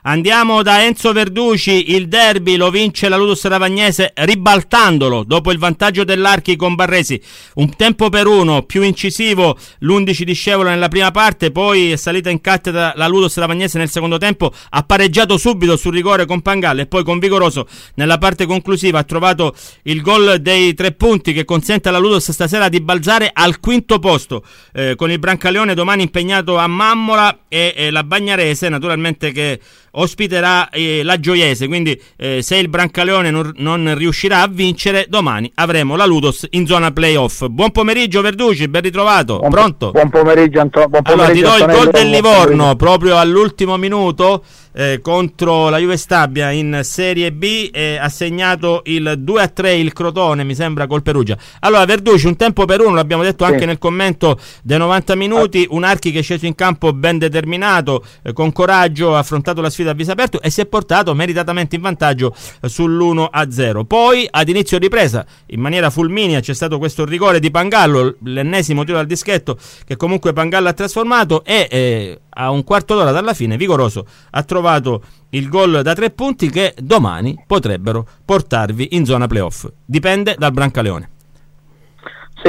Andiamo da Enzo Verduci. Il derby lo vince la Ludus Ravagnese ribaltandolo dopo il vantaggio dell'Archi con Barresi. Un tempo per uno, più incisivo l'11 di Scevolo nella prima parte, poi è salita in cattedra la Ludus Ravagnese nel secondo tempo, ha pareggiato subito sul rigore con Pangallo e poi con Vigoroso nella parte conclusiva ha trovato il gol dei 3 punti che consente alla Ludus stasera di balzare al quinto posto, con il Brancaleone domani impegnato a Mammola e la Bagnarese naturalmente che ospiterà la Gioiese, quindi se il Brancaleone non riuscirà a vincere, domani avremo la Ludus in zona playoff. Buon pomeriggio Verduci, ben ritrovato. Pronto? Buon pomeriggio allora ti do il gol del Livorno proprio all'ultimo minuto contro la Juve Stabia in Serie B, ha segnato il 2-3 il Crotone, mi sembra, col Perugia. Allora Verduci, un tempo per uno, l'abbiamo detto anche nel commento dei 90 minuti, un Archi che è sceso in campo ben determinato, con coraggio, ha affrontato la sfida a viso aperto e si è portato meritatamente in vantaggio sull'1-0. Poi ad inizio ripresa in maniera fulminea c'è stato questo rigore di Pangallo, l'ennesimo tiro al dischetto che comunque Pangallo ha trasformato e a un quarto d'ora dalla fine Vigoroso ha trovato il gol da 3 punti che domani potrebbero portarvi in zona playoff. Dipende dal Brancaleone. Sì,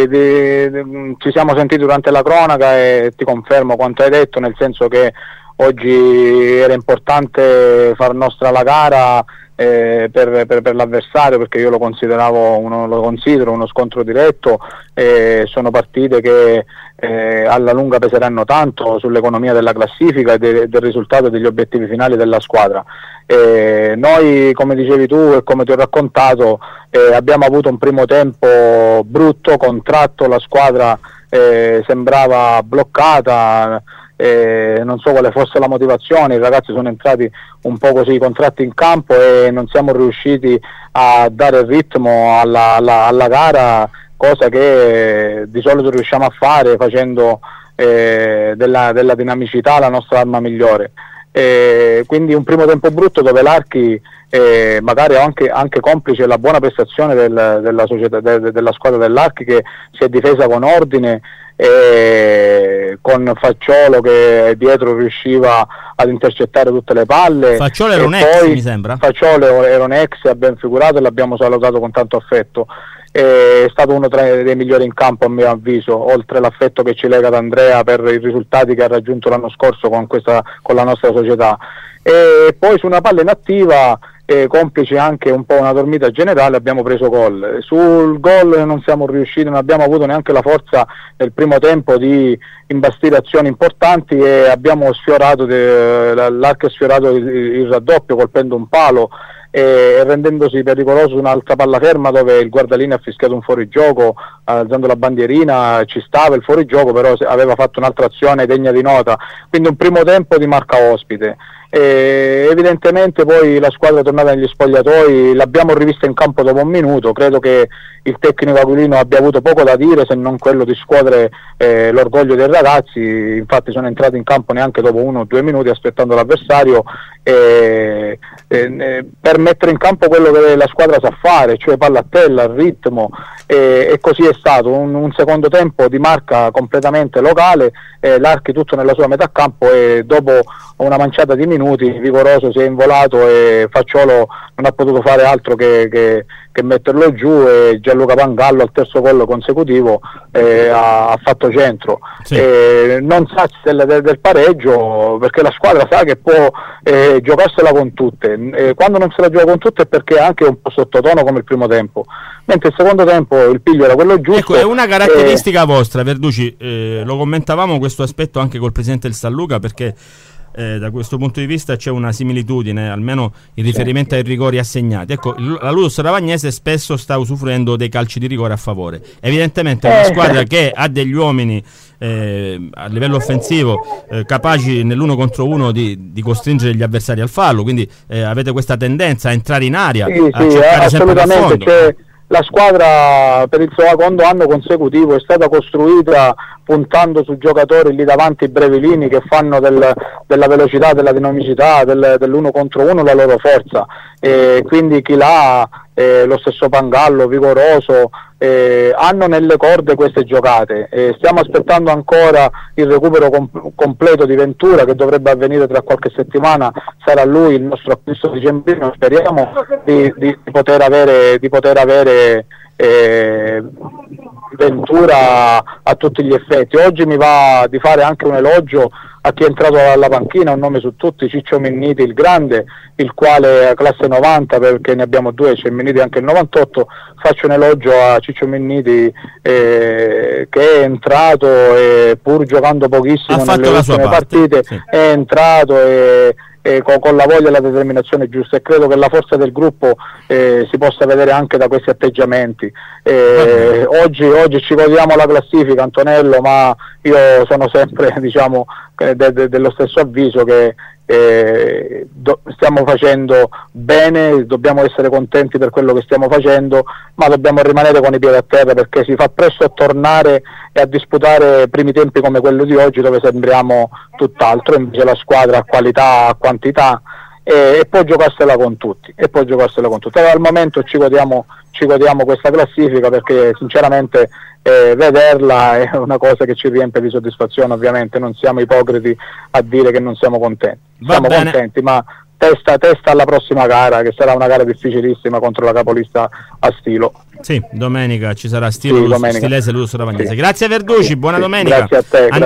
ci siamo sentiti durante la cronaca e ti confermo quanto hai detto, nel senso che oggi era importante far nostra la gara per l'avversario, perché io lo considero uno scontro diretto, sono partite che alla lunga peseranno tanto sull'economia della classifica e del risultato degli obiettivi finali della squadra. Noi, come dicevi tu e come ti ho raccontato, abbiamo avuto un primo tempo brutto, contratto, la squadra sembrava bloccata. Non so quale fosse la motivazione, i ragazzi sono entrati un po' così contratti in campo e non siamo riusciti a dare il ritmo alla gara, cosa che di solito riusciamo a fare facendo della dinamicità la nostra arma migliore. Quindi un primo tempo brutto dove l'Archi, magari anche complice la buona prestazione della società, della squadra dell'Archi, che si è difesa con ordine, con Facciolo che dietro riusciva ad intercettare tutte le palle. Facciolo era un ex, mi sembra. Facciolo era un ex, ha ben figurato e l'abbiamo salutato con tanto affetto. È stato uno dei migliori in campo a mio avviso, oltre l'affetto che ci lega ad Andrea per i risultati che ha raggiunto l'anno scorso con la nostra società. E poi su una palla inattiva, complice anche un po' una dormita generale, abbiamo preso gol. Sul gol non siamo riusciti, non abbiamo avuto neanche la forza nel primo tempo di imbastire azioni importanti e abbiamo sfiorato, l'Archi ha sfiorato il raddoppio colpendo un palo e rendendosi pericoloso su un'altra palla ferma dove il guardalinea ha fischiato un fuorigioco alzando la bandierina, ci stava il fuorigioco, però aveva fatto un'altra azione degna di nota, quindi un primo tempo di marca ospite. Evidentemente poi la squadra è tornata negli spogliatoi, l'abbiamo rivista in campo dopo un minuto, credo che il tecnico aquilino abbia avuto poco da dire se non quello di scuotere l'orgoglio dei ragazzi, infatti sono entrati in campo neanche dopo 1 o 2 minuti aspettando l'avversario per mettere in campo quello che la squadra sa fare, cioè palla a terra, ritmo, e così è stato un secondo tempo di marca completamente locale, l'Archi tutto nella sua metà campo e dopo una manciata di minuti Vigoroso si è involato e Facciolo non ha potuto fare altro che metterlo giù e Gianluca Pangallo al terzo gol consecutivo ha fatto centro. Sì. Non sa del pareggio perché la squadra sa che può giocarsela con tutte, quando non se la gioca con tutte è perché è anche un po' sottotono come il primo tempo, mentre il secondo tempo il piglio era quello giusto. Ecco, è una caratteristica vostra Verduci, lo commentavamo questo aspetto anche col presidente del San Luca, perché da questo punto di vista c'è una similitudine, almeno in riferimento ai rigori assegnati. Ecco, la Ludus Ravagnese spesso sta usufruendo dei calci di rigore a favore. Evidentemente è una squadra che ha degli uomini a livello offensivo capaci nell'uno contro uno di costringere gli avversari al fallo, quindi avete questa tendenza a entrare in area, a cercare sempre da fondo. La squadra per il secondo anno consecutivo è stata costruita puntando su giocatori lì davanti brevilini che fanno della velocità, della dinamicità, dell'uno contro uno la loro forza, quindi chi l'ha, lo stesso Pangallo, Vigoroso, hanno nelle corde queste giocate. Stiamo aspettando ancora il recupero completo di Ventura che dovrebbe avvenire tra qualche settimana sarà lui il nostro acquisto di Gembrino. Speriamo di poter avere Ventura a tutti gli effetti. Oggi mi va di fare anche un elogio a chi è entrato dalla panchina, un nome su tutti, Ciccio Minniti il grande, il quale è classe 90, perché ne abbiamo due, c'è Minniti anche il 98. Faccio un elogio a Ciccio Minniti che è entrato e pur giocando pochissimo nelle ultime partite, sì, è entrato con la voglia e la determinazione giusta, e credo che la forza del gruppo si possa vedere anche da questi atteggiamenti. Oggi ci godiamo la classifica, Antonello, ma io sono sempre dello stesso avviso che stiamo facendo bene, dobbiamo essere contenti per quello che stiamo facendo, ma dobbiamo rimanere con i piedi a terra, perché si fa presto a tornare e a disputare primi tempi come quello di oggi, dove sembriamo tutt'altro. Invece la squadra ha qualità, ha quantità e può giocarsela con tutti, Allora, al momento ci godiamo questa classifica, perché sinceramente vederla è una cosa che ci riempie di soddisfazione. Ovviamente non siamo ipocriti a dire che non siamo contenti, siamo contenti, ma testa alla prossima gara, che sarà una gara difficilissima contro la capolista a Stilo. Sì, domenica ci sarà Stilo, Stilese, Lusso Ravagnese. Sì. Grazie a Verducci, buona domenica. Grazie a te.